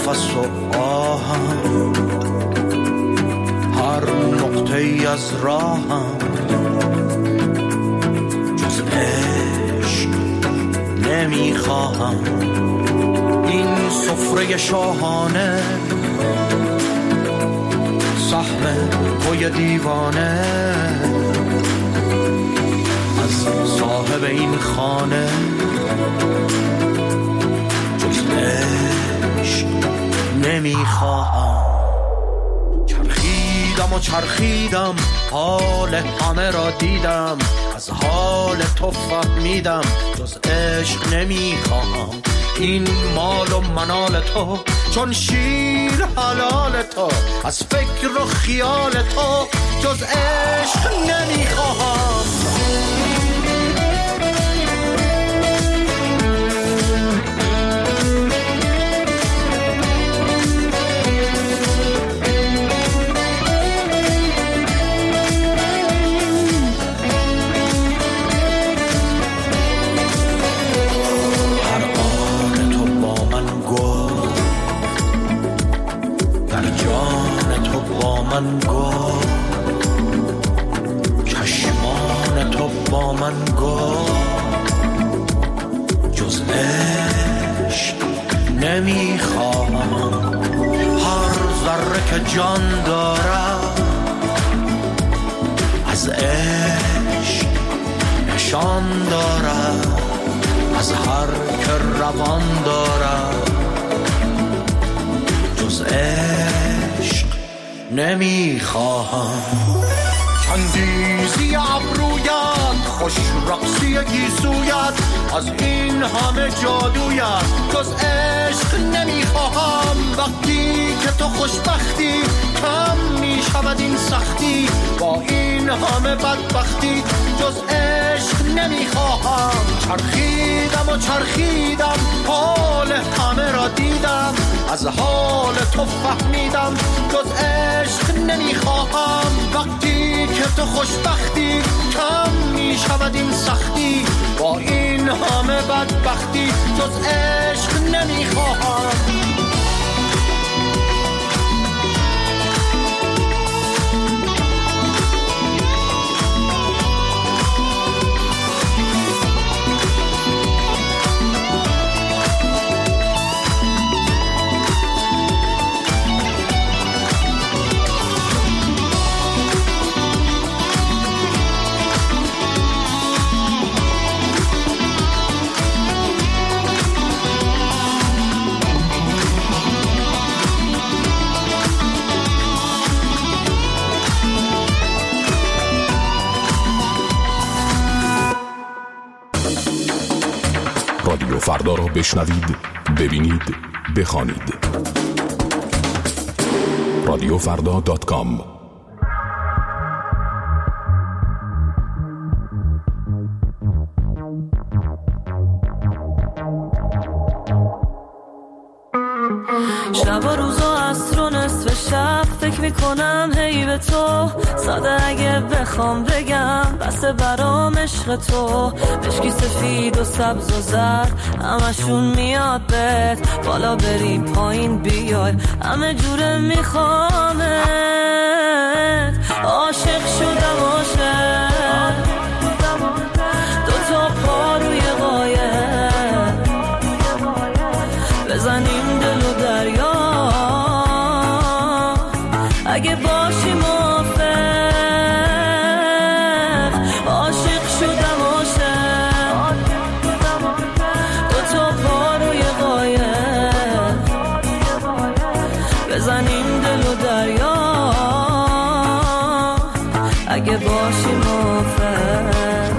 نفس و آهم، هر نقطه ای از راهم، جز عشق نمیخواهم. این سفره شاهانه، سهم پای دیوانه، از صاحب این خانه جز عشق نمیخواهم. چرخیدم و چرخیدم، حال همه را دیدم، از حال تو فهمیدم جز عشق نمیخواهم. این مال و منال تو چون شیر حلال تو، از فکر و خیال تو جز عشق نمیخواهم. من گفت چشمان تو با من گفت جز عشق نمیخواهم. هر ذره که جان دارم از عشق نشان دارم، از هر که روان دارم جز عشق نمیخواهم. چندیزی ابرویت، خوش رقصی گیسویت، از این همه جادویت جز عشق نمیخواهم. وقتی که تو خوشبختی کم میشود این سختی، با این همه بدبختی جز عشق نمیخواهم. چرخیدم و چرخیدم، حال همه را دیدم، از حال تو فهمیدم جز عشق نمیخواهم. وقتی که تو خوشبختی کم میشود این سختی، با این همه بدبختی جز عشق نمیخواهم. رادیو فردا را بشنوید، ببینید، بخوانید. radiofrda.com. شب و روز و عصر و نصف شب فکر میکنم هی به تو، ساده اگه بخوام بگم بس برام عشق تو. مشکی سفید و سبز و زرد همشون میاد بهت، بالا بری پایین بیای همه جوره میخوامت. عاشق شدم عاشق، دوتا پا روی قایق، بزنیم دل و دریا اگه باشی موافق. عاشق شدم عاشق، دوتا پا روی قایق، بزنیم دل و دریا اگه باشی موافق.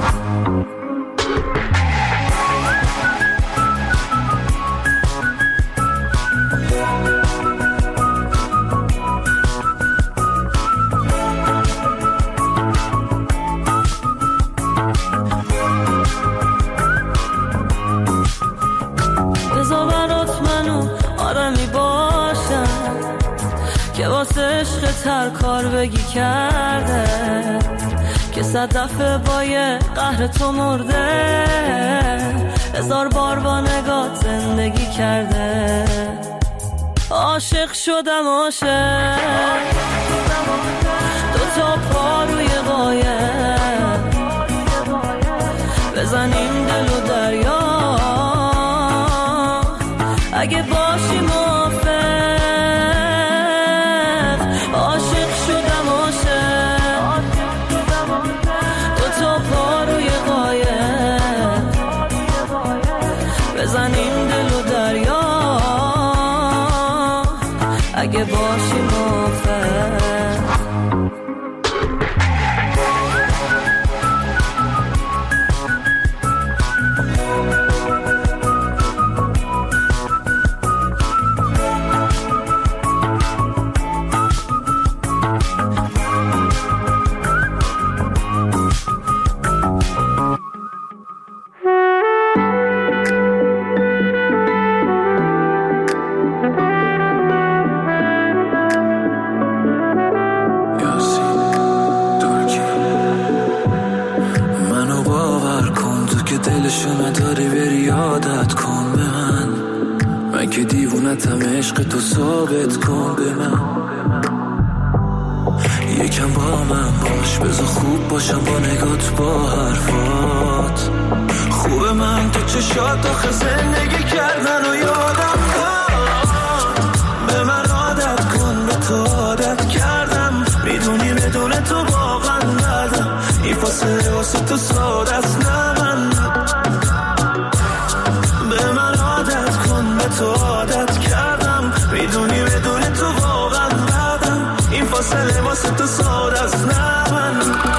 هر کار بگی کرده که 100 دفعه با یه قهر تو مرده، 1000 بار با نگات زندگی کرده. عاشق شدم عاشق دوتا پا روی قایق بزنیم دل و دریا اگه باشی موافق عاشق شدم عاشق دوتا پا روی قایق بزنیم دل و دریا اگه باشی موافق که دیوونتم عشق تو ثابت کن به من یکم با من باش بذار خوب باشم با نگات با حرفات خوب من تو چشات آخه زندگی کردن و یادم داد به من عادت کن به تو عادت کردم میدونی بدون تو واقعا ندم این فاصله واسه تو ساده است نه من به من عادت کن به تو عادت کردم میدونی بدون تو واقعا ندم این فاصله واسه تو ساده است نه من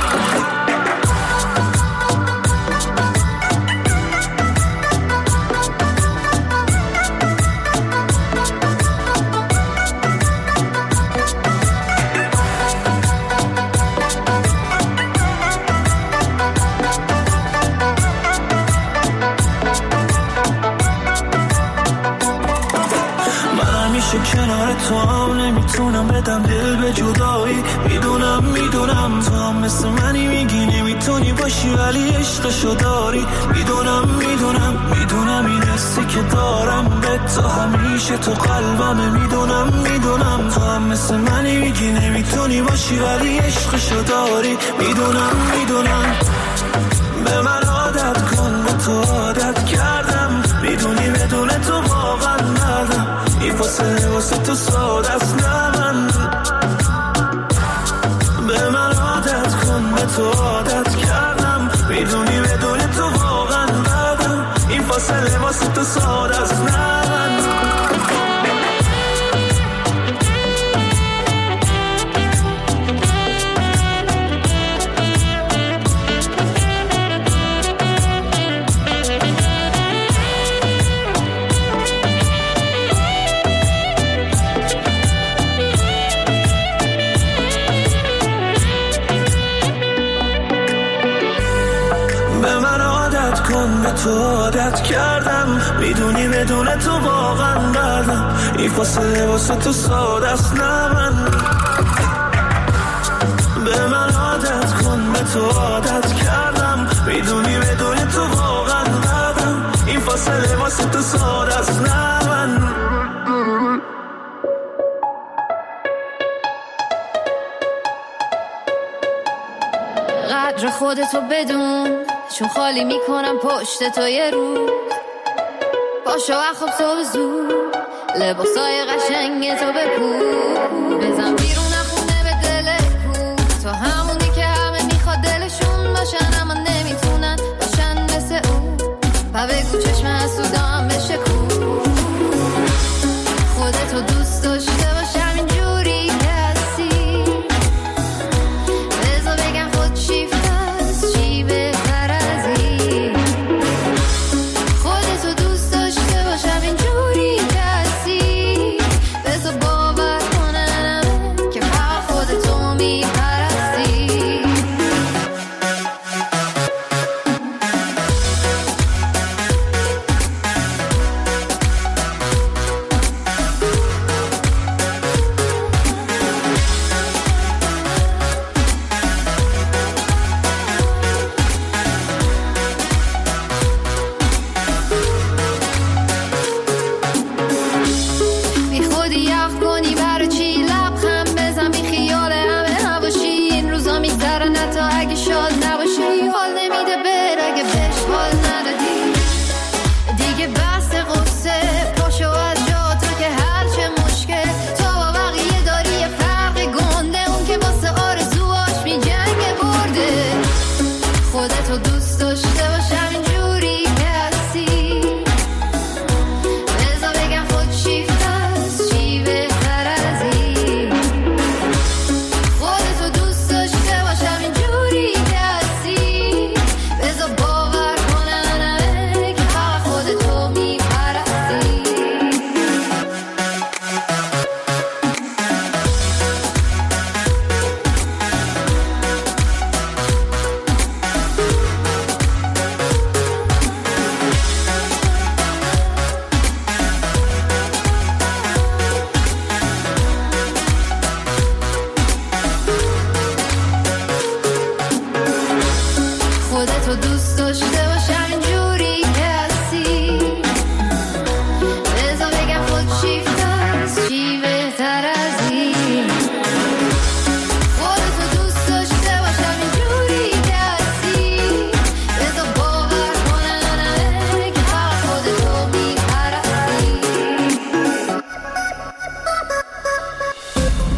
کنار تو هم نمیتونم بدم دل به جدایی میدونم تو هم مثل منی میگی نمیتونی باشی ولی عشقشو داری میدونم این حسی که دارم به تو همیشه تو قلبمه میدونم تو هم مثل منی میگی نمیتونی باشی ولی عشقشو داری میدونم به من عادت کن به تو عادت کردم میدونی بدون تو واقعا ندم این فاصله واسه تو ساده است نه من به من عادت کن به تو عادت کردم میدونی بدون تو واقعا ندم این فاصله واسه تو ساده است نه من تو عادت کردم میدونی بدون تو واقعا ندم این فاصله واسه تو ساده است نه من به من عادت کن به تو عادت کردم میدونی بدون تو واقعا ندم این فاصله واسه تو ساده است نه من قدر خودتو بدون چون خالی میکنم پشت تو یه روز باشو اخواب تو زود لباسای قشنگ تو بپوش بزن بیرون خونه به دل کو تو همونی که همه میخواد دلشون باشن اما نمیتونن باشن مثل اون پا بگو چشم حسودام بشه کو خودتو دوست داشته باشم اینجوری که هستی بذار بگم خود شیفته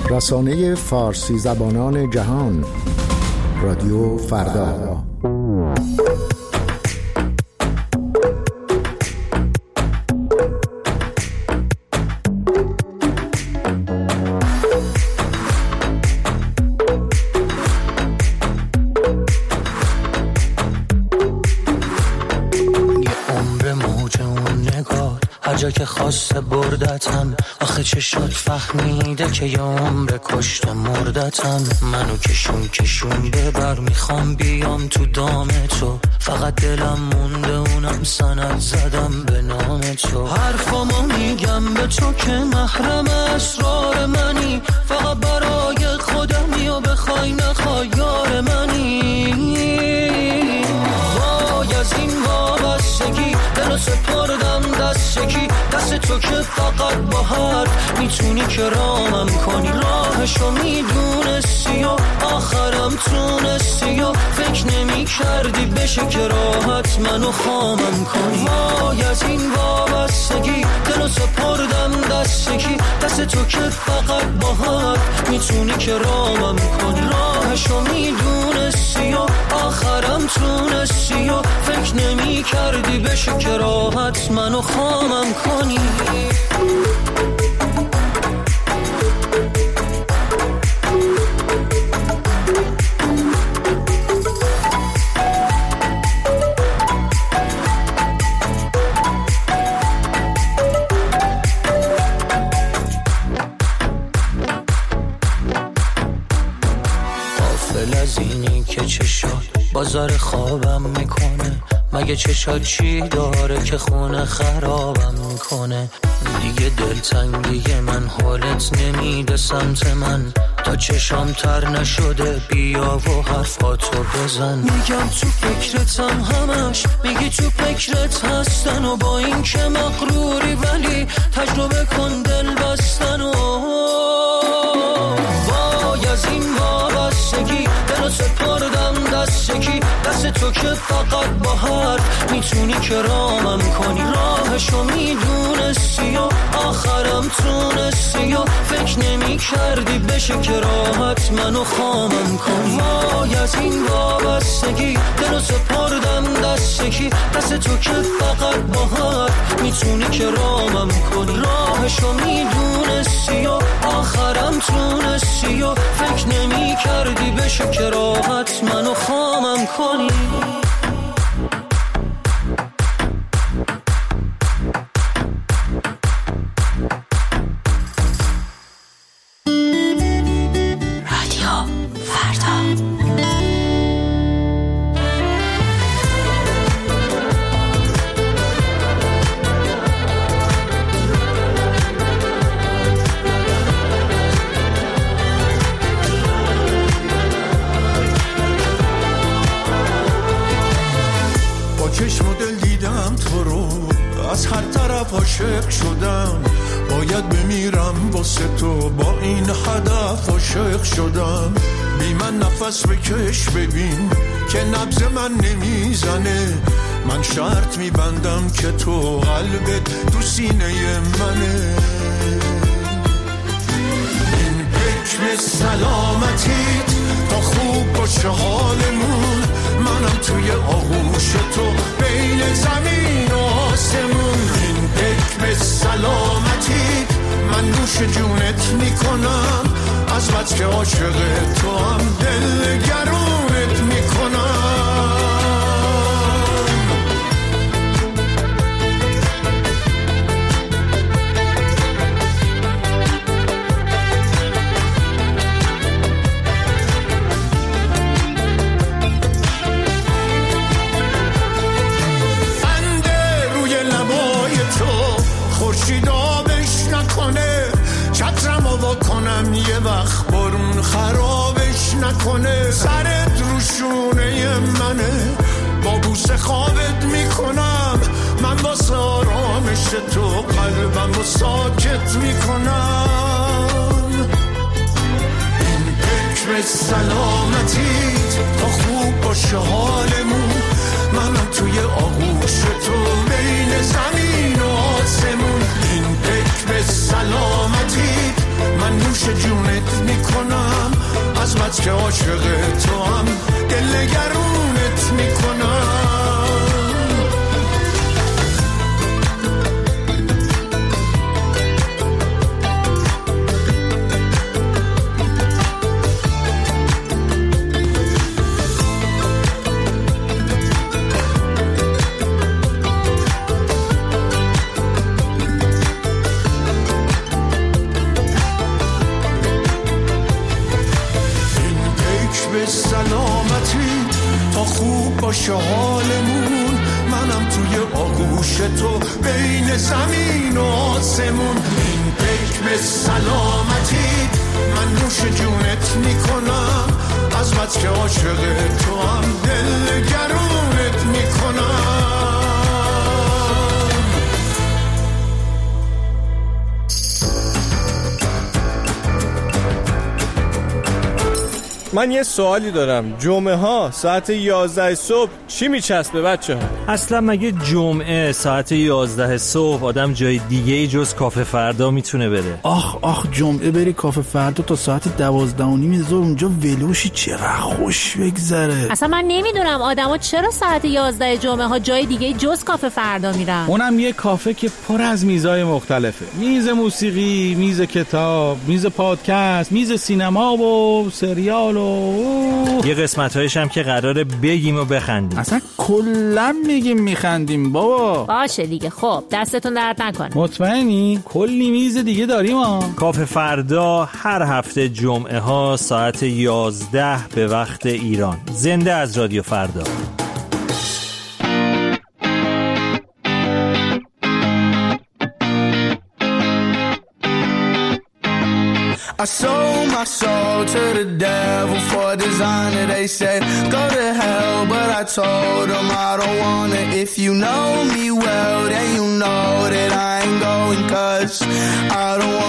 رسانه فارسی زبانان جهان، رادیو فردا. جا که خواسته بردتم، آخه چه شد فهمیده که یه عمر کشته مردتم. منو کشون ببر، میخوام بیام تو دام تو، فقط دلم مونده اونم سند زدم به نام تو. حرفامو میگم به تو که محرم اسرار منی، فقط برای خودمی و بخوای نخوای یار منی. وای از این وابستگی دلو سپردم دست کی، دست تو که فقط با حرف میتونی که رامم کنی. راهشو میدونستی و آخرم تونستی و فکر نمی کردی بشه که راحت منو خامم کنی. وای از این وابستگی دلو سپردم دست کی، دست تو که فقط با حرف میتونی که رامم کنی. راهشو میدونستی و آخرم تونستی و فکر نمی کردی بشه که راحت منو خامم کنی. غافل از اینی که چه شد بازار خوابم میکنه، مگه چشات چی داره که خونه خرابم میکنه. دیگه دلتنگی من حالت نمیده سمت من، تا چشام تر نشده بیا و حرفاتو بزن. میگم تو فکرتم همش، میگی تو فکرت هستن و با این که مغروری ولی تجربه کن دل بستن. و وای از این وابستگی دلو سپردم دست کی، دست تو که فقط با حرف میتونی که رامم کنی. راهشو میدونستی و آخرم تونستی و فکر نمی کردی بشه که راحت منو خامم کنی. وای از این وابستگی دلو سپردم دست کی، دست تو که فقط با حرف میتونی که رامم کنی. راهشو میدونستی و آخرم تونستی و فکر نمی کردی بشه که راحت منو خامم کنی. چشم و دل دیدم تو رو، از هر طرف عاشق شدم. باید بمیرم واسه تو، با این هدف عاشق شدم. بی من نفس بکش ببین که نبض من نمیزنه. من شرط میبندم که تو قلبت تو سینه منه. این حکم سلامتیت تا خوب باشه حالمون، منم توی آغوش تو بین زمین و آسمون. این حکم سلامتیت من نوش جونت میکنم، از بس که عاشق تو هم دل گرونت میکنم. کنم یه وقت برون خرابش نکنه. سرت رو شونه منه، با بوسه خوابت میکنم. من واسه آرامش تو قلبم رو ساکت میکنم. این حکم سلامتیت تا خوب باشه حالمون، منم توی آغوش تو بین زمین و آسمون. این حکم سلامتیت من نوش جونت میکنم، از بس که عاشق تو هم دل نگرونت میکنم. سلامتی تا خوب باشه حالمون، منم توی آغوش تو بین زمین و آسمون. این پیک به سلامتی من نوش جونت میکنم، از بس که عاشق تو هم دل نگرونت میکنم. من یه سوالی دارم، جمعه ها ساعت 11 صبح چی میچسبه بچه ها؟ اصلا مگه جمعه ساعت 11 صبح آدم جای دیگه ای جز کافه فردا میتونه بره؟ آخ جمعه بری کافه فردا تا ساعت 12:30 اونجا ولوشی، چقدر خوش بگذره. اصلا من نمیدونم آدما چرا ساعت 11 جمعه ها جای دیگه جز کافه فردا میرن. اونم یه کافه که پر از میزای مختلفه، میز موسیقی، میز کتاب، میز پادکست، میز سینما و سریال و یه قسمت‌هایش هم که قراره بگیم و بخندیم. اصلا کلا میگیم میخندیم بابا. باشه دیگه، خب دستتون درد نکنه. مطمئنی؟ کلی میز دیگه داریم ها. کافه فردا هر هفته جمعه ها ساعت 11 به وقت ایران. زنده از رادیو فردا. I sold my soul to the devil for designer. They said go to hell, but I told them I don't wanna. If you know me well, then you know that I ain't going, 'cause I don't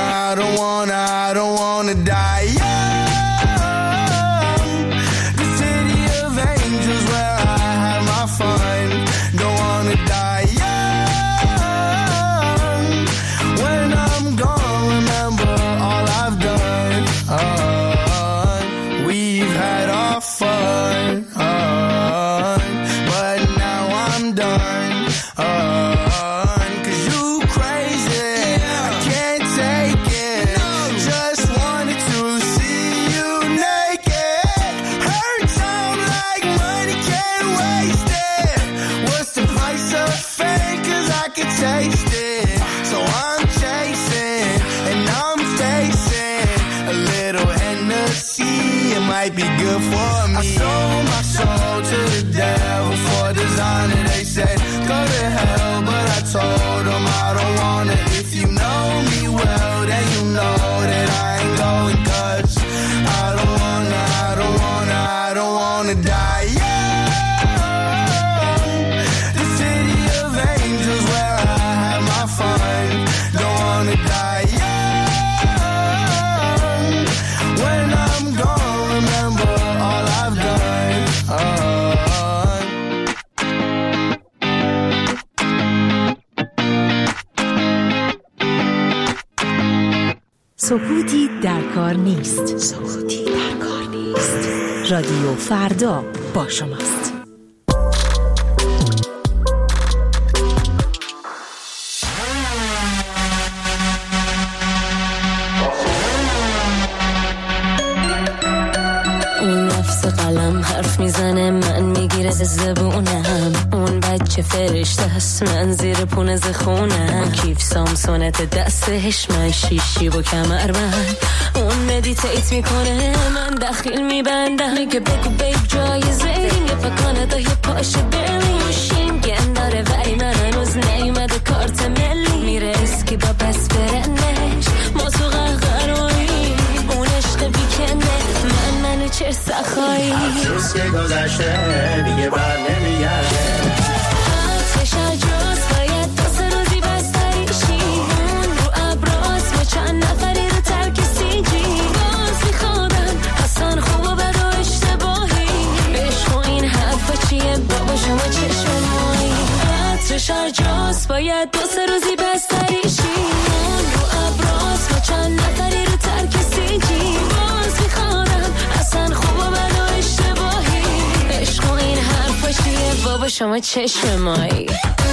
wanna die young. The city of angels where I have my fun. Don't wanna die young. When I'm gone, remember all I've done. We've had our fun, but now I'm done. 'Cause you crazy, I can't take it. Just wanted to see you naked. Hurt time like money, can't waste it. What's the price of fame? 'Cause I can taste it. So I'm chasing and I'm facing a little Hennessy. It might be good for me. I sold my soul to the devil for designer. They said go to hell, but I told them I don't wanna. If you know me well, then you know that I ain't going, 'cause I don't wanna die young. The city of angels where I have my fun. Don't wanna die young. When I'm gone, remember all I've done. سکوتی در کار نیست. سکوتی در کار نیست. رادیو فردا با شماست. اون نفس قلم حرف میزنه، من میگیره زبونم. اون بچه فرشته هست، من زیر پونز خونم. کیف سامسونت دستش، من شیشی و کمربند. اون مدیتیت میکنه، من دخیل میبندم. میگه بگو بیب جایزه این یه پکانه یه پاشه بریم. شینگن داره ولی من هنوز نیومده کارت ملی. میره اسکی با پس برنش، ما تو قهقرایی. اون عشق بیکنه، منو چه سخایی. روز که گذشته دیگه بر نمیگرده. آتش عجاز باید دست روزی بستریشی. اون رو ابراز ما چند نفری رو ترک سیجی. باز میخوادم حسن خوب و بد و اشتباهی. بشخو این حرفا چیه بابا شما چشم مایی. آتش عجاز باید دست روزی بستریشی. اون رو ابراز ما چند نفری رو شما چشم مایی.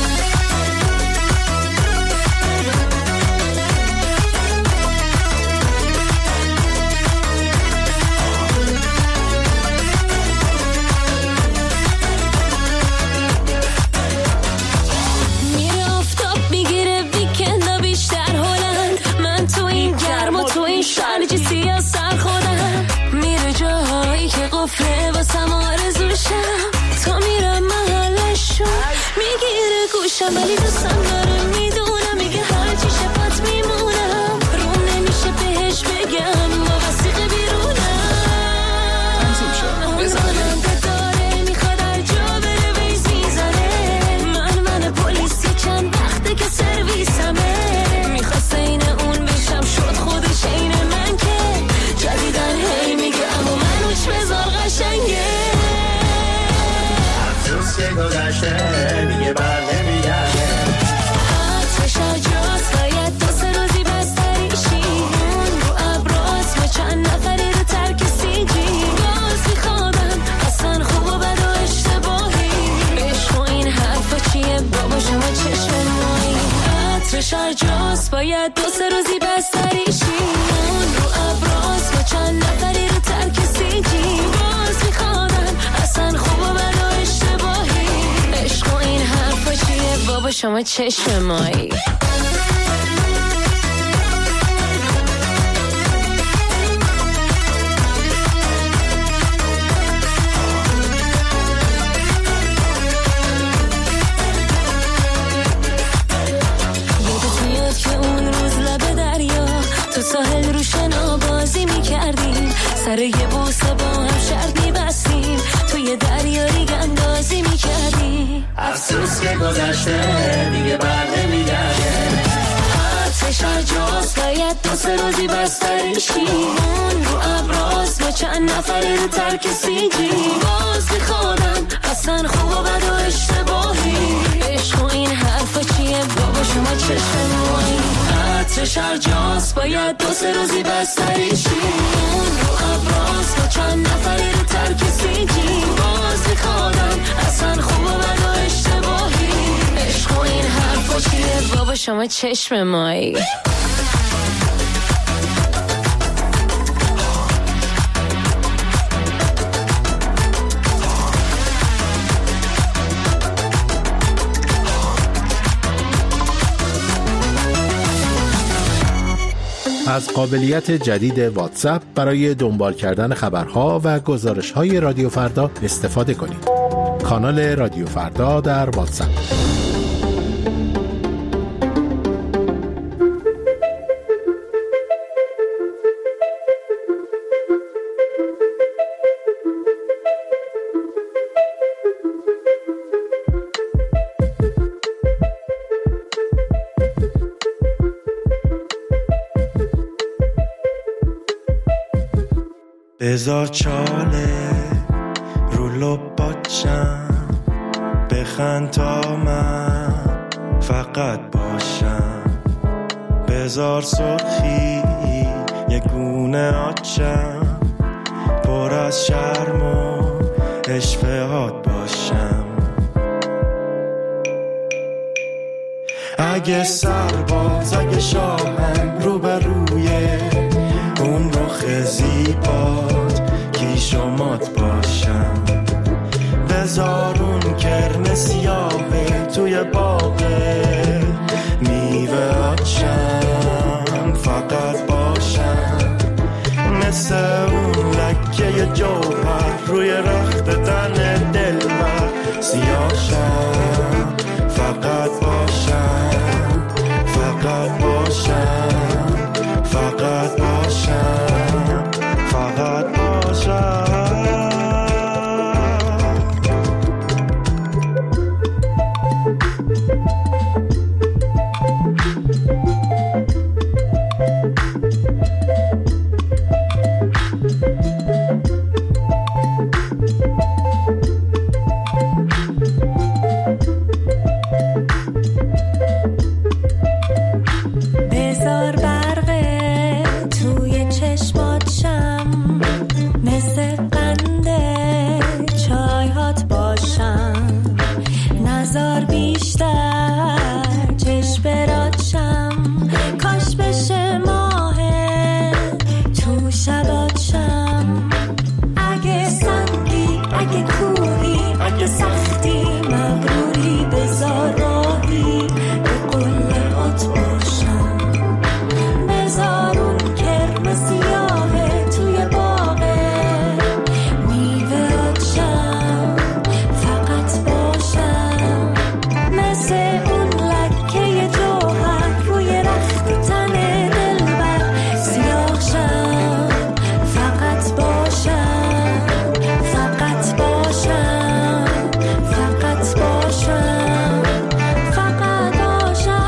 میره آفتاب میگیره ویکندا بیشتر هلند، من تو این گرم و تو این شرجی سیاه سر خودم. میره جاهایی که قفله واسم آرزوشم، تا میرم محلشون میگیره گوشم ولی دوستم داره میدونم، میگه هرچی شفت میمونم، روم نمیشه بهش بگم با وسیقه بیرونم. آنم داره میخواد هر جا بره ویز میزنه، من پلیسی چند وقته که سرویسمه، میخواست این اون بشم شد خودش این من که جدیدن هی میگه اما من اوچ بزار قشنگه. افسوس که گذشته دیگه بر نمیگرده، آتش آجاست باید دو سه روزی بستریشی، اون رو ابراز با چند نفری رو ترک سیجی، باز میخوادم اصلا خوب و بد و اشتباهی، عشق و این حرفا چیه بابا شما چشم مایی. آتش آجاست باید دو سه روزی بستریشی، اون رو ابراز با چند نفری رو ترک سیجی، باز میخوادم اصلا خوب و بد و اشتباهی، عشق و این حرفا چیه بابا شما چشم مایی. یادت میاد که اون روز لب دریا تو ساحل رو شنا بازی میکردیم، سر یه بوسه با هم شرط میبستیم، توی دریا ریگ اندازی میکردیم. افسوس که گذشته دیگه بر نمیگرده، آتش آجاست باید دو سه روزی بستریشی، اون رو ابراز با چند نفری رو ترک سیجی، باز میخوادم اصلا خوب و بد و اشتباهی، عشق و این حرفا چیه بابا شما چشم مایی. آتش آجاست باید دو سه روزی بستریشی، اون رو ابراز با چند نفری رو ترک سیجی، باز میخوادم اصلا خوب و بد و اشتباهی، عشق و این حرفا چیه بابا شما چشم مایی. از قابلیت جدید واتساپ برای دنبال کردن خبرها و گزارش‌های رادیو فردا استفاده کنید. کانال رادیو فردا در واتساپ. بذار چاله رو لباچم، بخند تا من فقط باشم، بذار سرخی یه گونه آچم، پر از شرم و اشفهات باشم. اگه سرباز اگه شاهم رو به روی اون رخ زیبات کیش و مات باشم، بذار اون کرم سیاهه توی باغه میوه آچم فقط باشم، مثل اون لکه جوهر روی رخت تن دلبر سیاهشم فقط باشم، فقط باشم. کاش بشه ماهه تو شباتشم، اگه سنگی اگه کوهی اگه سختی مغروری بذار راهی به قلهات باشم، بذار اون کرم سیاهه توی باغه میوه‌هاتشم فقط باشم، مثل اون لکه جوهر روی رخت تن دلبر سیاهشم، فقط باشم فقط باشم فقط باشم فقط باشم.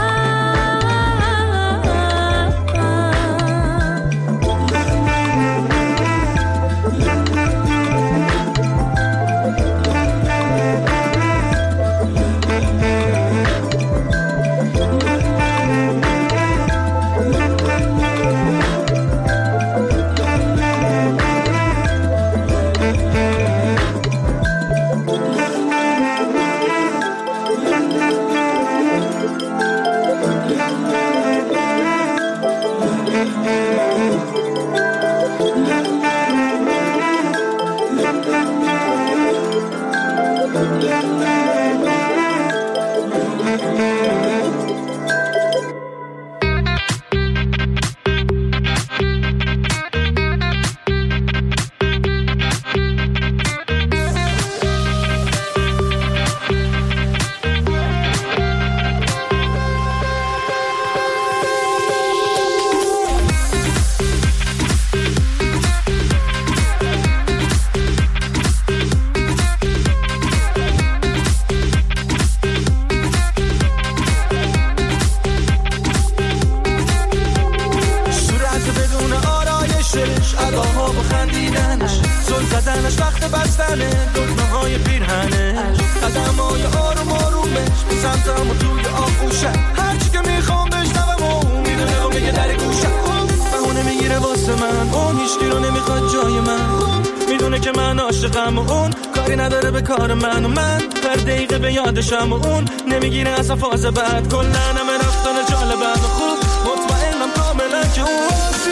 اداها با خندیدنش، زل زدنش وقت بستنه دکمه های پیرهنش، قدمای آروم آرومش به سمتم و توی آغوشه، هرچی که میخوام بشنوم و میدونه و میگه در گوشه، بهونه میگیره واسه من، اون هیچکی رو نمیخواد جای من، میدونه که من عاشقم و اون کاری نداره به کار من، و من هر دقیقه به یادشم و اون نمیگیره اصلا فاز بعد، کلن همه رفتن جالبم و خوب مطمئنم کاملا که اون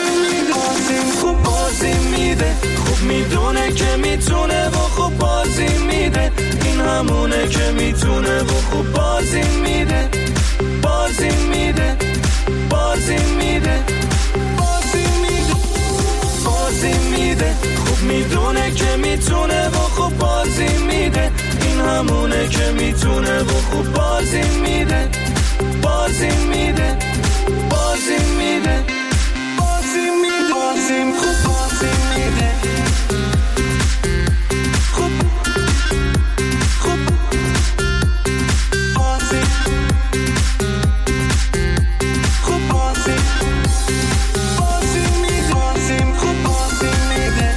خوب بازی میده، خوب میدونه که میتونه و خوب بازی میده، این همونه که میتونه و خوب بازی میده، بازی میده بازی میده بازی میده بازی میده، خوب میدونه که میتونه و خوب بازی میده، این همونه که میتونه و خوب بازی میده، بازی میده بازی میده بازی میده بازی خوب بازی میده، خوب خوب بازی خوب بازی بازی میده بازی خوب بازی میده.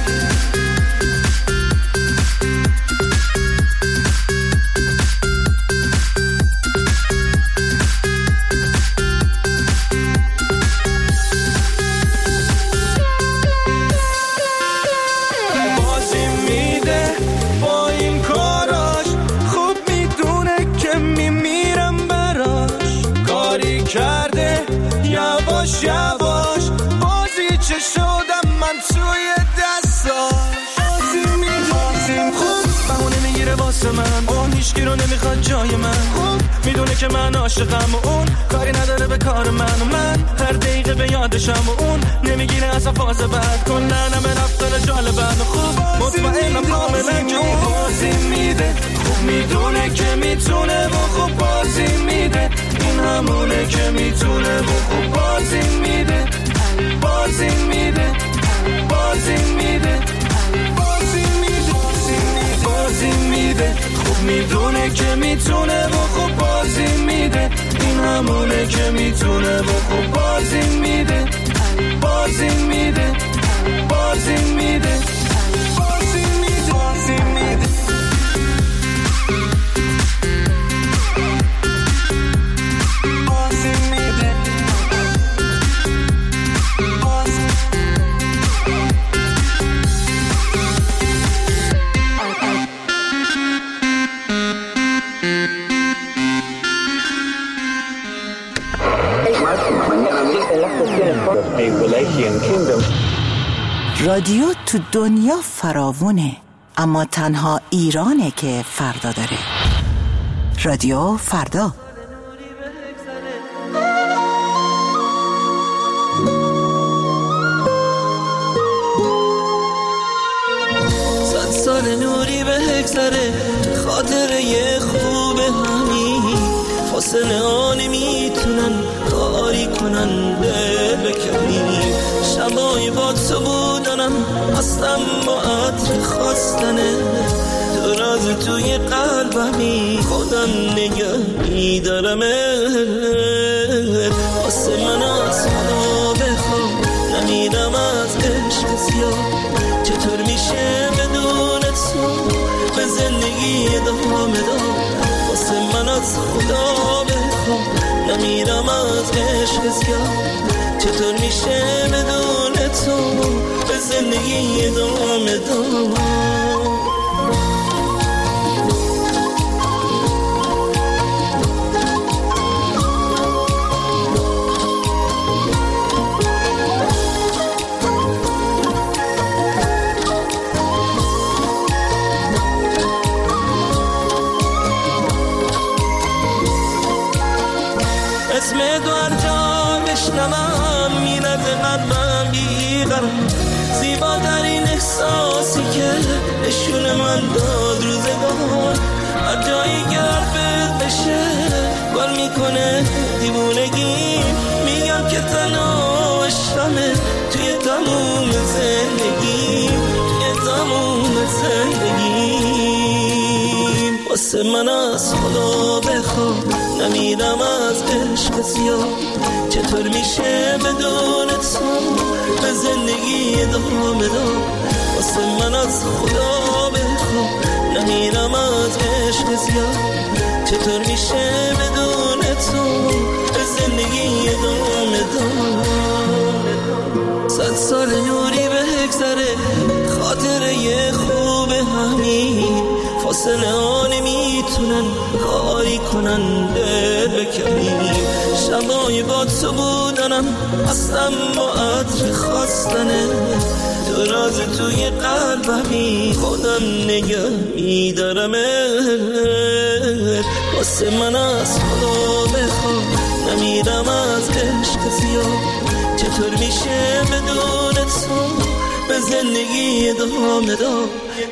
یواش یواش بازی چه شدم من توی دستاش، بازی میدازیم خوب بهونه میگیره واسه من، اون هیچکی رو نمیخواد جای من، خوب میدونه که من عاشقم و اون کاری نداره به کار من، و من هر دقیقه به یادشم و اون نمیگیره اصلا فاز بعد، کلن همه رفتن جالبم و خوب مطمئنم کاملا که اون بازی میده، خوب میدونه که میتونه و خوب بازی میده، این همونه که میتونه و خوب بازی میده، بازی میده بازی میده بازی میده بازی میده، خوب میدونه که میتونه و خوب بازی میده، این همونه که میتونه و خوب بازی میده، بازی میده بازی میده بازی میده بازی میده. a Wallachian kingdom. رادیو تو دنیا فراوونه، اما تنها ایرانه که فردا داره. رادیو فردا. سال نوری به هکسره خاطره خوب همین فاصله ها نمیتونن کاری کنن دل بکنیم شبای با تو بودنم هستم با عطر خواستنه تو راز توی قلبمی خودم نگه میدارم واسه من از خدا بخوام نمیدم از عشق زیاد چطور میشه بدون تو به زندگی ادامه داد واسه من از خدا بخوام نمیرم از عشق زیاد چطور میشه بدون تو به زندگی ادامه داد اسم دو هر جا بشنوم میرد قلبم بیقرار زیباترین احساسی که نشون من داد روزگار هر جایی گرفت بشه گل میکنه دیوونگی میگم که تنهاشمه توی تموم زندگی توی تموم زندگی واسه من از خدا بخوام نمیدم از عشق زیاد چطور میشه بدون تو به زندگی ادامه داد واسه من از خدا بخوام نمیدم از عشق زیاد چطور میشه بدون تو به زندگی ادامه داد 100 سال نوری به هکسره خاطره خوب همین فاصله ها نمیتونن کاری کنن دل بکنیم شبای با تو بودنم هستم با عطر خواستنه تو راز توی قلبمی خودم نگه میدارم واسه من از خدا بخوام نمیرم از عشق زیاد چطور میشه بدون تو به زندگی ادامه داد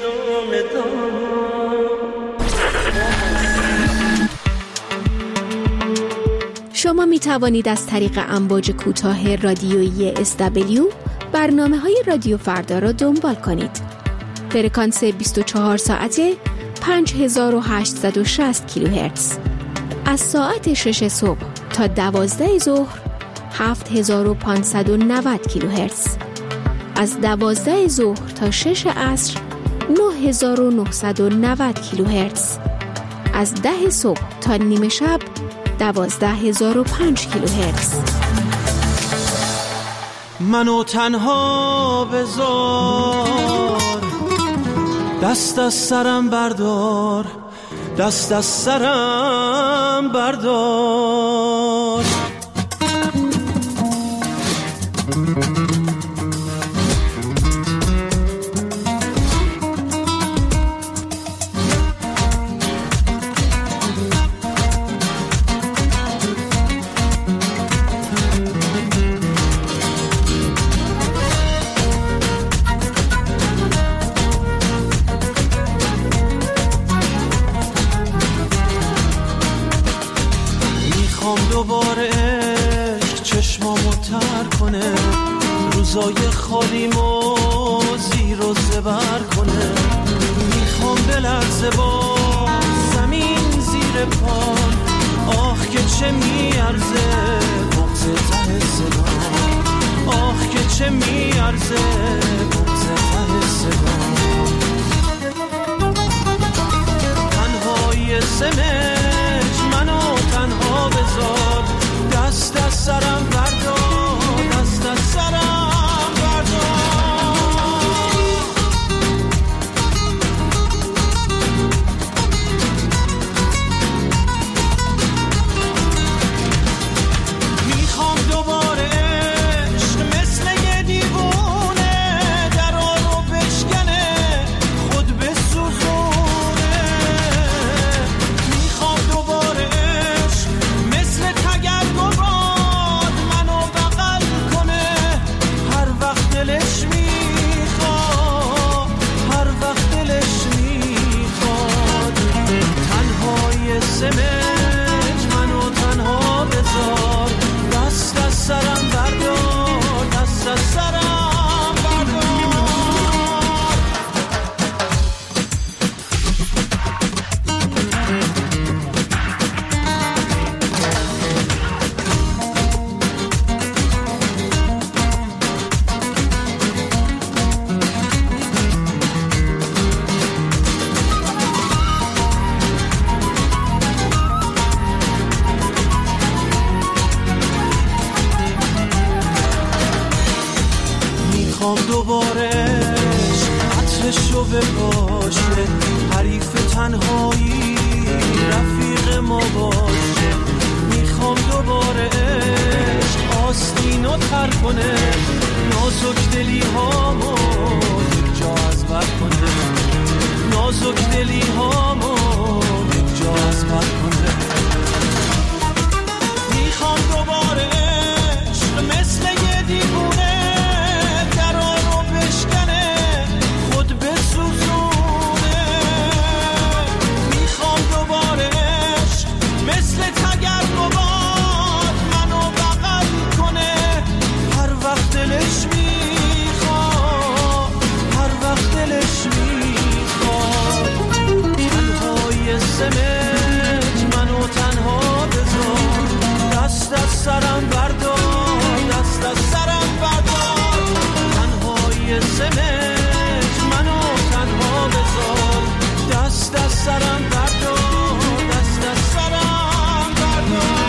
شما می توانید از طریق امواج کوتاه رادیویی SW برنامه‌های رادیو فردا را دنبال کنید. فرکانس 24 ساعته 5860 کیلوهرتز. از ساعت 6 صبح تا 12 ظهر 7590 کیلوهرتز. از 12 ظهر تا 6 عصر 9990 کیلوهرتز. از 10 صبح تا نیمه شب 12005 کیلوهرتز. منو تنها بذار دست از سرم بردار دست از سرم بردار دوباره عشق چشمامو تر کنه روزای خالیمو زیر و زبر کنه میخوام بلرزه با زمین زیر پام آخ که چه میارزه بغض ته صدام آخ که چه میارزه بغض ته صدام تنهای سمج منو تنها بذار دست از سرم بردار دست از سرم بردار میخوام دوباره عشق میخوام دوباره عطرشو بپاشه، حریف تنهایی رفیق ما باشه. میخوام دوباره آستینو تر کنه، نازک دلی هامو یک جا از بر کنه، نازک دلی هامو یک جا از بر کنه. میخوام دوباره عشق مثل یه دیوونه درا رو بشکنه، خود بسوزونه. میخوام دوباره عشق مثل تگرگوات منو بغل کنه، هر وقت دلش میخواد، هر وقت دلش میخواد. تنهای سمت منو تنها بذار، دست از سرم بردار، دست از سرم بردار. تنهای سمت منو تنها بذار، دست از سرم بردار، دست از سرم بردار.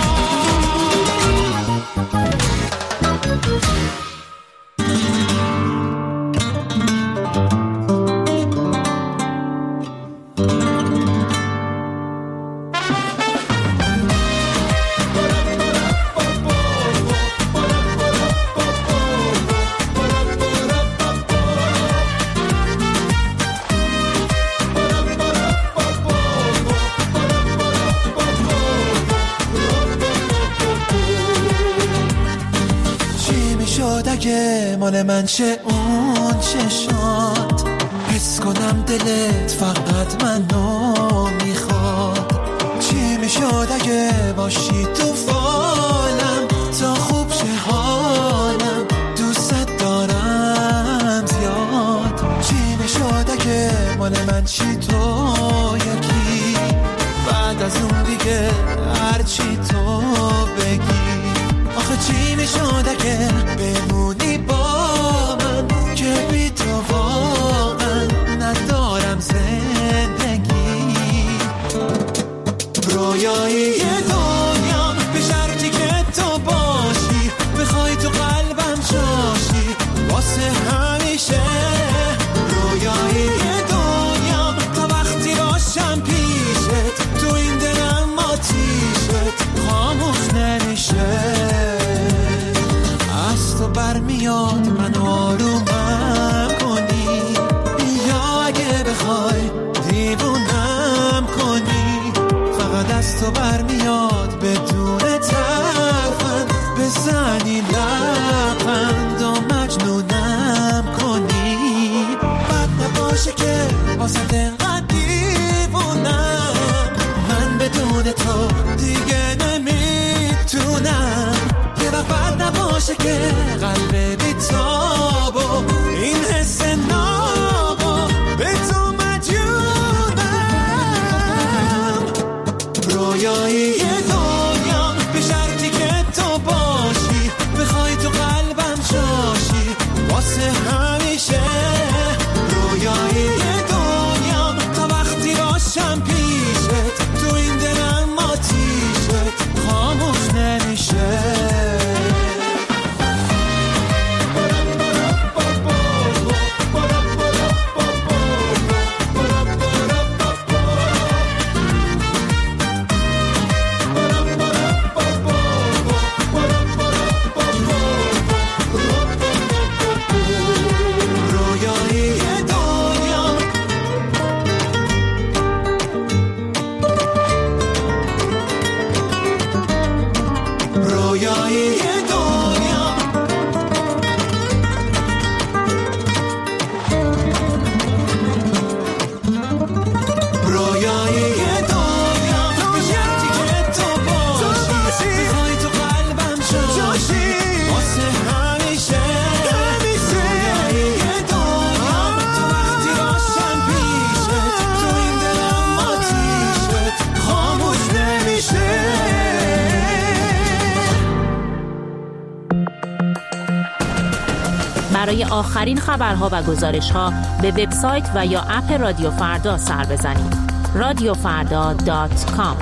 اگه مال من چه اون چشات، حس کنم دلت فقط منو میخواد. چی میشد اگه باشی تو فالم، تا خوب شه حالم، دوست دارم زیاد. چی میشد اگه مال من چی تو یکی، بعد از اون دیگه هرچی تو بگی. آخه چی میشد اگه بمونی با من، که بی تو واقعا ندارم زندگی. رویایی دنیا به شرطی که تو باشی، بخوای تو قلبم جاشی واسه همیشه. رویایی دنیا تا وقتی باشم پیشت، تو این دلم آتیشت خاموش نمیشه. از تو برمیاد منو آرومم کنی، یا اگه بخوای دیوونم کنی. فقط از تو برمیاد بدون ترفند، بزنی لبخند و مجنونم کنی. بد نباشه که واسه انقدر دیوونم، من بدون تو دیگه نمیتونم. یه وقت بد نباشه که قلب بیتاب و این حس نابو به تو مجنونم. رویایی دنیا به شرطی که تو باشی، بخوای تو قلبم جاشی واسه همیشه. رویایی دنیا تا وقتی باشم پیشت، تو این دلم آتیشت خاموش نمیشه. برای آخرین خبرها و گزارش‌ها به وبسایت و یا اپ رادیو فردا سر بزنید. radiofarda.com.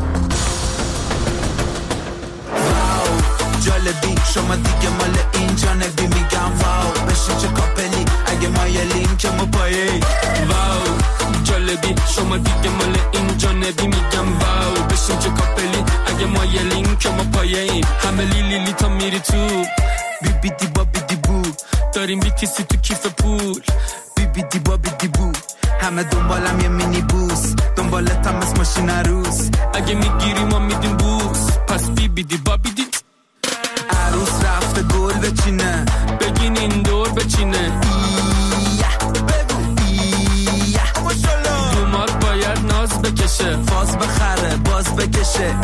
جالبی شما دیگه مال اینجا نبی، میگم واو بشین چه کاپلی جانبی میگم واو بشین چه کاپلی اگه ما یه لینک ما پایه ایم همه لیلی تا میری تو بی بی دی با بی دی بو داریم بیتیسی تو کیف پول بی بی دی با بی دی بو همه دنبالم یه مینی بوس دنبالتم از ماشین عروس اگه میگیری ما میدیم بوس پس بی بی دی با بی دی عروس رفته گل بچینه بگین این دور بچینه دومات باید ناز بکشه فاز بخره باز بکشه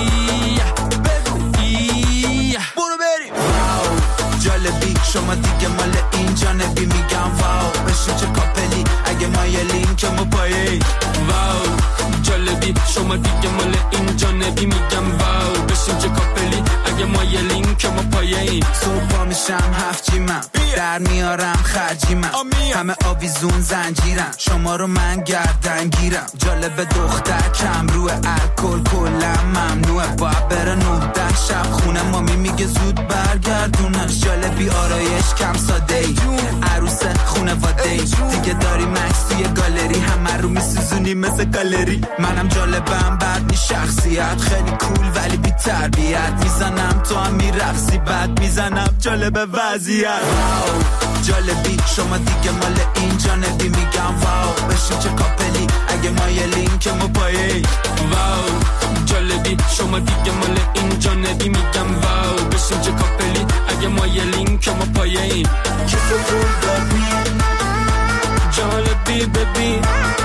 برو بریم واو جالبی شما دیگه مال این جانبی میگم واو بشین چه کاپلی اگه ما یه لینک ما پایه واو جالبی شما دیگه مال این جانبی میگم واو بشین چه کاپلی اگه ما یه لینک ما پایه صبح پا میشم هفت جیمم در میارم خرجیمم همه آویزون زنجیرم شما رو من گردن گیرم جالب دختر کم روه الکل کلم ممنوعه باید بره 9-10 شب خونه مامی میگه زود برگردونش جالبی آرایش کم ساده ای عروس خونواده ای دیگه داری مکس توی گالری همه رو میسوزونی مثل گالری منم جالبم بعد می شخصیت خیلی کول ولی بی تربیت میزنم تو هم میرقصی بعد میزنم جالب وضعیت جالبی شما دیگه مال این جانبی میگم واو بشین چه کاپلی اگه ما یه لینک ما پایه واو جالبی شما دیگه مال این جانبی میگم واو بشین چه کاپلی اگه ما یه لینک ما پایه کسو پول دادی جالبی ببین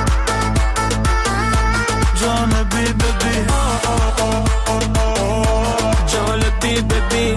جالبی ببین جالبی ببین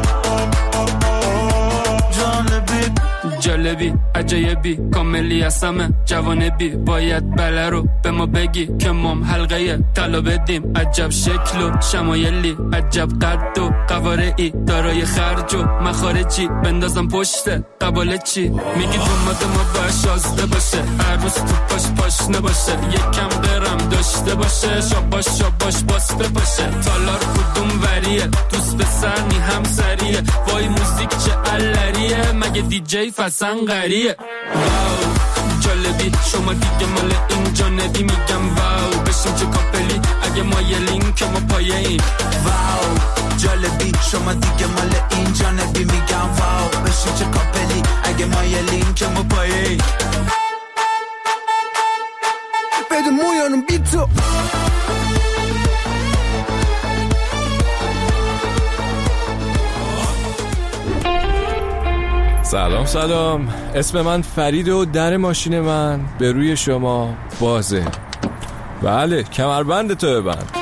جالبی عجایبی کاملی هستم جوانبی باید بله رو به ما بگی که مام حلقه طلا بدیم عجب شکل و شمایلی عجب قد و قوارعی دارای خرج و مخارجی بندازم پشت قباله چی میگی دومات ما باید شازده باشه عروس تو پاش نباشه یکم قرم داشته باشه شاباش باسته باشه تالار کدوم وریه دوست به سرنی هم سریه وای موزیک چه علریه مگه دیجی فسن غریه واو جالبی شما دیگه مال این جانبی میگم واو بشین چه کاپلی اگه ما یه لینک ما پایه ایم واو جالبی شما دیگه مال این جانبی میگم واو بشین چه کاپلی اگه ما یه لینک ما پایه ایم بده مویانم بی تو سلام اسم من فرید و در ماشین من به روی شما بازه بله کمربند تو ببند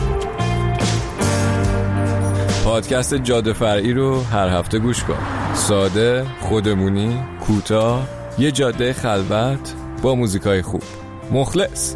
پادکست جاده فرعی رو هر هفته گوش کن ساده خودمونی کوتاه یه جاده خلوت با موزیکای خوب مخلص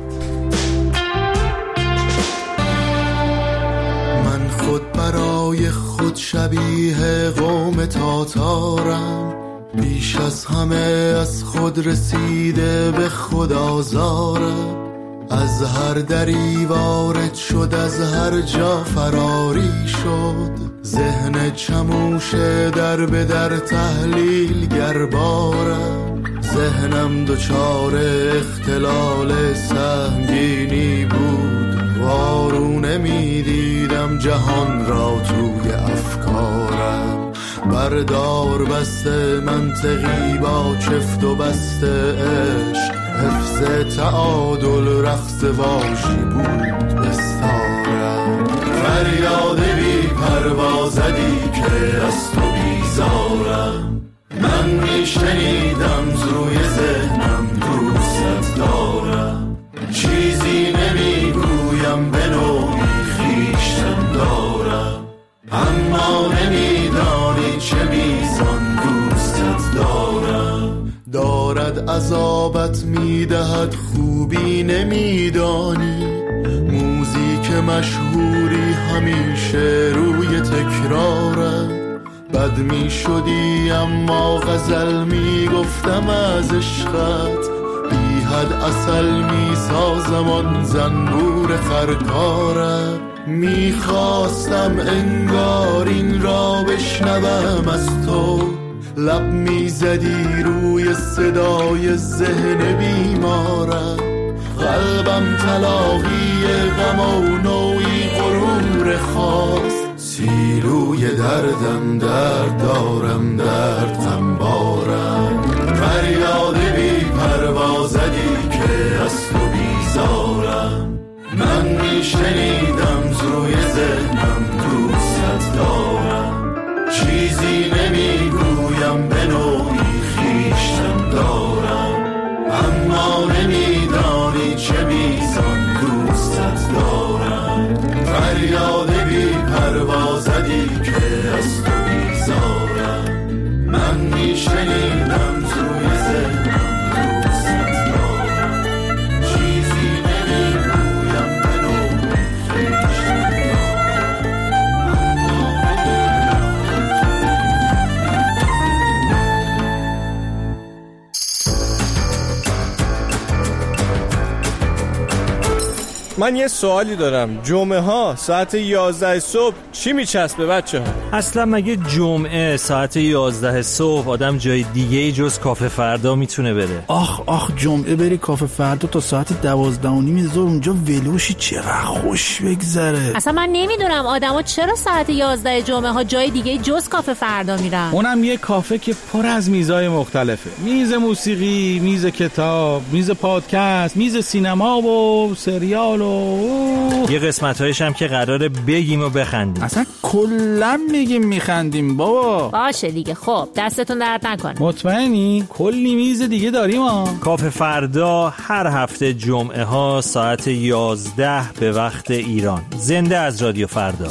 من خود برای خود شبیه قوم تاتارم بیش از همه از خود رسیده به خود آزارم از هر دری وارد شد از هر جا فراری شد ذهن چموش در به در تحلیل گربارم ذهنم دچار اختلال سنگینی بود وارونه می دیدم جهان را توی افکارم بردار بسته منطقی با چفت و بسته عشق حفظ تعادل رقص واشی بود بستارم فریاد بی پروازدی که از تو بیزارم من میشنیدم زروی ذهنم دوست دارم چیزی نمیگویم به نوعی خویشتن دارم اما نمیدانی چه میزان دوستت دارم دارد عذابت میدهد خوبی نمیدانی موزیک مشهوری همیشه روی تکرارم بد می شدی اما غزل می گفتم از عشقت بی حد عسل می سازم آن زنبور خرکارم می خواستم انگار این را بشنوم از تو لب می زدی روی صدای ذهن بیمارم قلبم تلاقی غم و نوعی غرور خاص. سیلوی دردم درد دارم، درد غمبارم. فریاد بی پروازدی که از تو بیزارم. من میشنیدم زروی ذهنم دوست دارم. چیزی نمیگویم به نوعی خویشتن دارم. اما نمیدانی چه میزان دوستت دارم. فریاد بی پروازدی که از تو بیزارم. من میشنیدم زروی ذهنم دوستت دارم. چیزی نمیگویم به نوعی خویشتن من یه سوالی دارم. جمعه ها ساعت 11 صبح چی میچسبه بچه ها؟ اصلا مگه جمعه ساعت 11 صبح آدم جای دیگه جز کافه فردا میتونه بره؟ آخ جمعه بری کافه فردا تا ساعت 12:30 ظهر اونجا ولوشی چقدر خوش بگذره. اصلا من نمیدونم آدما چرا ساعت 11 جمعه ها جای دیگه جز کافه فردا میرن. اونم یه کافه که پر از میزای مختلفه. میز موسیقی، میز کتاب، میز پادکست، میز سینما و سریال یه قسمت‌هایش هم که قراره بگیم و بخندیم. اصلا کلا میگیم میخندیم بابا. باشه دیگه. خب دستتون درد نکنه. مطمئنی؟ کلی میز دیگه داریم ها. کافه فردا هر هفته جمعه ها ساعت 11 به وقت ایران. زنده از رادیو فردا.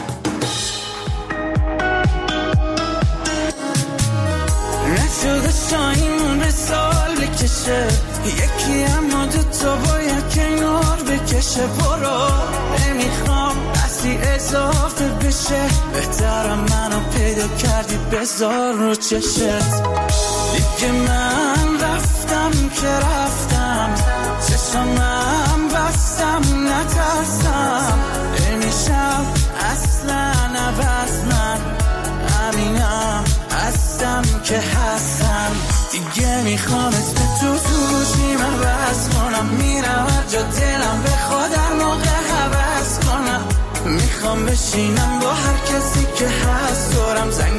نشده شاهین به سال بکشه، یکی اما دوتا باید کنار بکشه. برو نمیخوام اصلی اضافه بشه، بهترم منو پیدا کردی بذار رو چشت. دیگه من رفتم که رفتم، چشمم بستم نترسم. نمیشم اصلا عوض، من همینم هستم که هستم. دیگه میخوام اسم تو گوشیم عوض کنم. میرم هر جا دلم بخواد هر موقع حوض کنم. میخوام بشینم با هر کسی که هست دورم. زنگ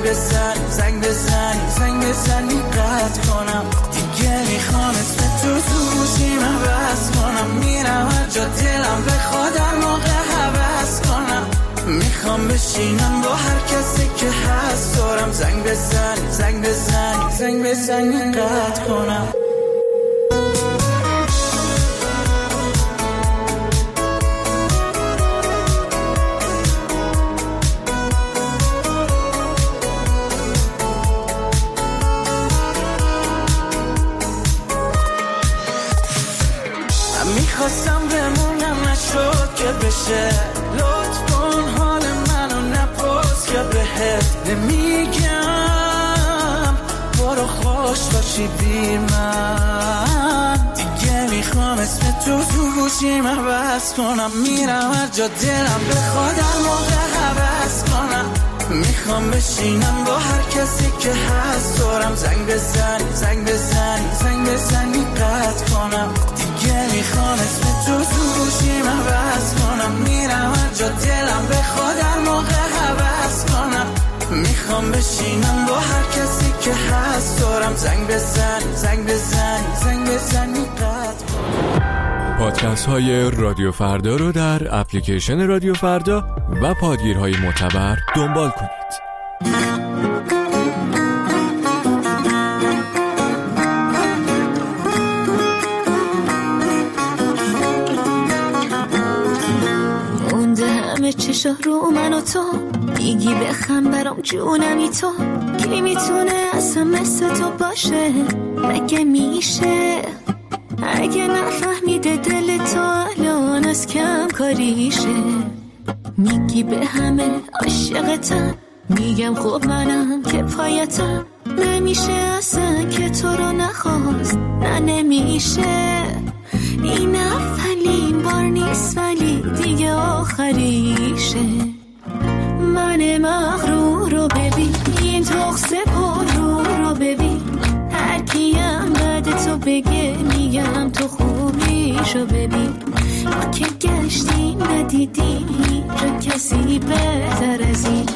بزنی قطع کنم. دیگه میخوام اسم تو گوشیم عوض کنم. میرم هر جا دلم بخواد هر موقع حوض کنم. میخوام بشینم با هر کسی که هست دورم. زنگ بزنی قطع کنم. میخواستم بمونم نشد که بشه. لطف کن حال منو نپرس که بهت نمیگم. برو خوش باشی بی من. دیگه میخوام اسم تو گوشیم عوض کنم. میرم هر جا دلم بخواد هر موقع حوض کنم. میخوام بشینم با هر کسی که هست دورم. زنگ بزنی قطع کنم. دیگه میخوام اسم تو گوشیم عوض کنم. میرم هر جا دلم بخواد هر موقع حوض کنم. میخوام بشینم با هر کسی که هست دورم. زنگ بزنی قطع کنم. پادکست های رادیو فردا رو در اپلیکیشن رادیو فردا و پادگیرهای معتبر دنبال کنید. همه چشا رو من و تو میگی بخم برام جونمی تو. کی میتونه اصلا مثل تو باشه؟ مگه میشه؟ اگه نفهمیده دل تو الان از کم کاریشه. میگی به همه عاشقتم، میگم خب منم که پایتم. نمیشه اصلا که تو رو نخواست، نه نمیشه. این اولین بار نیست ولی دیگه آخریشه. من مغرور رو ببین، این تخصه پر رو ببین. هر کیم بعد تو بگه میگم تو خوب خوبیشو ببین. ما که گشتیم ندیدیم هیچ کسی بهتر از این.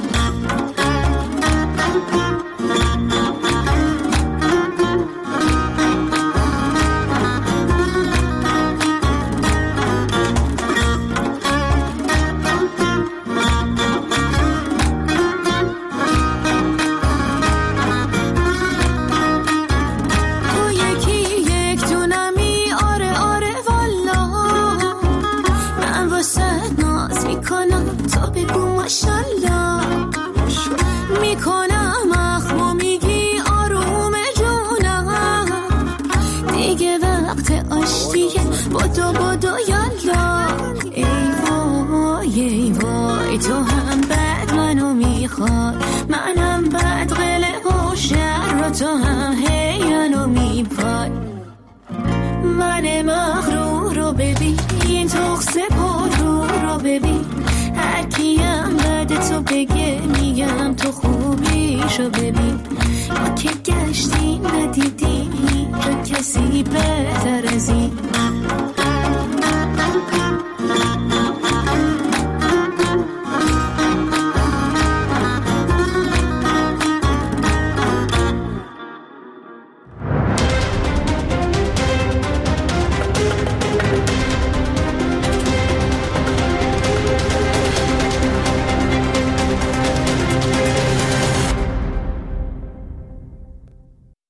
تو هم بعد منو میخواد، منم بعد قلق و شر و تو هم هی منو میپاد. من مغرور رو ببین، این تخص رو ببین، هر کیم بعد تو بگه میگم تو خوبیشو ببین. ما که گشتیم ندیدیم هیچ کسی